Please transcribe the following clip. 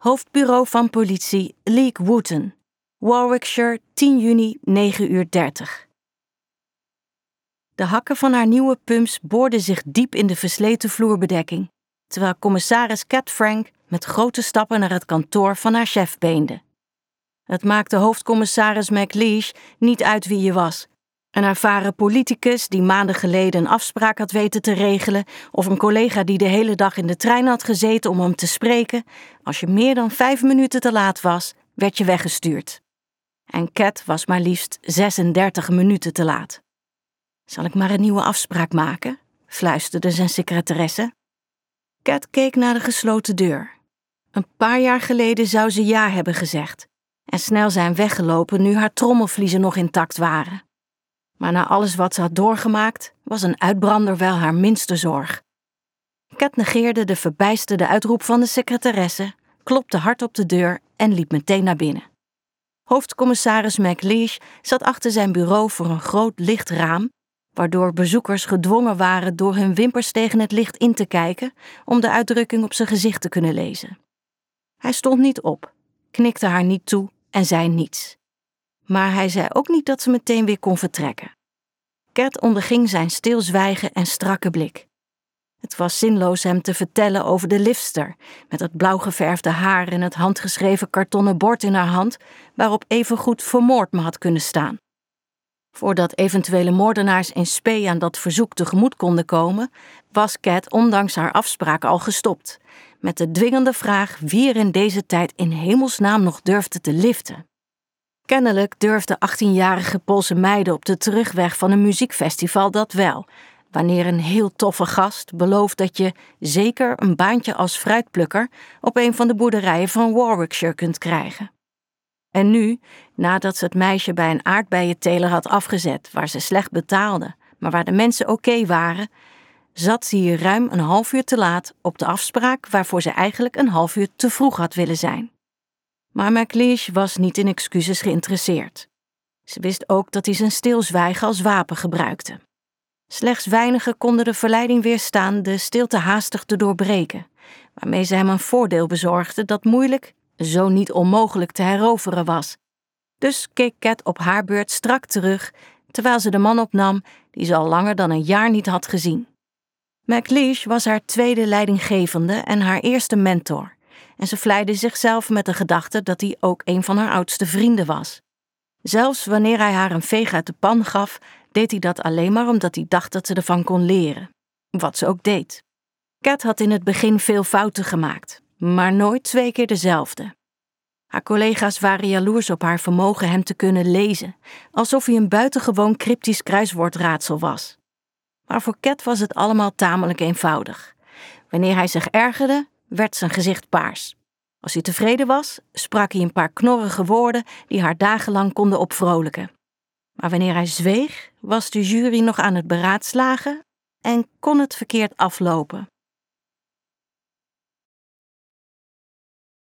Hoofdbureau van politie Leek Wootton, Warwickshire, 10 juni, 9:30. De hakken van haar nieuwe pumps boorden zich diep in de versleten vloerbedekking, terwijl commissaris Cat Frank met grote stappen naar het kantoor van haar chef beende. Het maakte hoofdcommissaris McLeish niet uit wie je was. Een ervaren politicus die maanden geleden een afspraak had weten te regelen, of een collega die de hele dag in de trein had gezeten om hem te spreken. Als je meer dan 5 minuten te laat was, werd je weggestuurd. En Cat was maar liefst 36 minuten te laat. Zal ik maar een nieuwe afspraak maken? Fluisterde zijn secretaresse. Cat keek naar de gesloten deur. Een paar jaar geleden zou ze ja hebben gezegd en snel zijn weggelopen nu haar trommelvliezen nog intact waren. Maar na alles wat ze had doorgemaakt, was een uitbrander wel haar minste zorg. Cat negeerde de verbijsterde uitroep van de secretaresse, klopte hard op de deur en liep meteen naar binnen. Hoofdcommissaris McLeish zat achter zijn bureau voor een groot licht raam, waardoor bezoekers gedwongen waren door hun wimpers tegen het licht in te kijken om de uitdrukking op zijn gezicht te kunnen lezen. Hij stond niet op, knikte haar niet toe en zei niets. Maar hij zei ook niet dat ze meteen weer kon vertrekken. Cat onderging zijn stilzwijgen en strakke blik. Het was zinloos hem te vertellen over de liftster, met het blauw geverfde haar en het handgeschreven kartonnen bord in haar hand, waarop evengoed vermoord me had kunnen staan. Voordat eventuele moordenaars in spe aan dat verzoek tegemoet konden komen, was Cat ondanks haar afspraak al gestopt, met de dwingende vraag wie er in deze tijd in hemelsnaam nog durfde te liften. Kennelijk durfden 18-jarige Poolse meiden op de terugweg van een muziekfestival dat wel, wanneer een heel toffe gast belooft dat je zeker een baantje als fruitplukker op een van de boerderijen van Warwickshire kunt krijgen. En nu, nadat ze het meisje bij een aardbeienteler had afgezet waar ze slecht betaalde, maar waar de mensen oké waren, zat ze hier ruim een half uur te laat op de afspraak waarvoor ze eigenlijk een half uur te vroeg had willen zijn. Maar McLeish was niet in excuses geïnteresseerd. Ze wist ook dat hij zijn stilzwijgen als wapen gebruikte. Slechts weinigen konden de verleiding weerstaan de stilte haastig te doorbreken, waarmee ze hem een voordeel bezorgde dat moeilijk, zo niet onmogelijk te heroveren was. Dus keek Cat op haar beurt strak terug, terwijl ze de man opnam die ze al langer dan een jaar niet had gezien. McLeish was haar tweede leidinggevende en haar eerste mentor, en ze vleide zichzelf met de gedachte dat hij ook een van haar oudste vrienden was. Zelfs wanneer hij haar een veeg uit de pan gaf, deed hij dat alleen maar omdat hij dacht dat ze ervan kon leren. Wat ze ook deed. Cat had in het begin veel fouten gemaakt, maar nooit 2 keer dezelfde. Haar collega's waren jaloers op haar vermogen hem te kunnen lezen, alsof hij een buitengewoon cryptisch kruiswoordraadsel was. Maar voor Cat was het allemaal tamelijk eenvoudig. Wanneer hij zich ergerde, werd zijn gezicht paars. Als hij tevreden was, sprak hij een paar knorrige woorden die haar dagenlang konden opvrolijken. Maar wanneer hij zweeg, was de jury nog aan het beraadslagen en kon het verkeerd aflopen.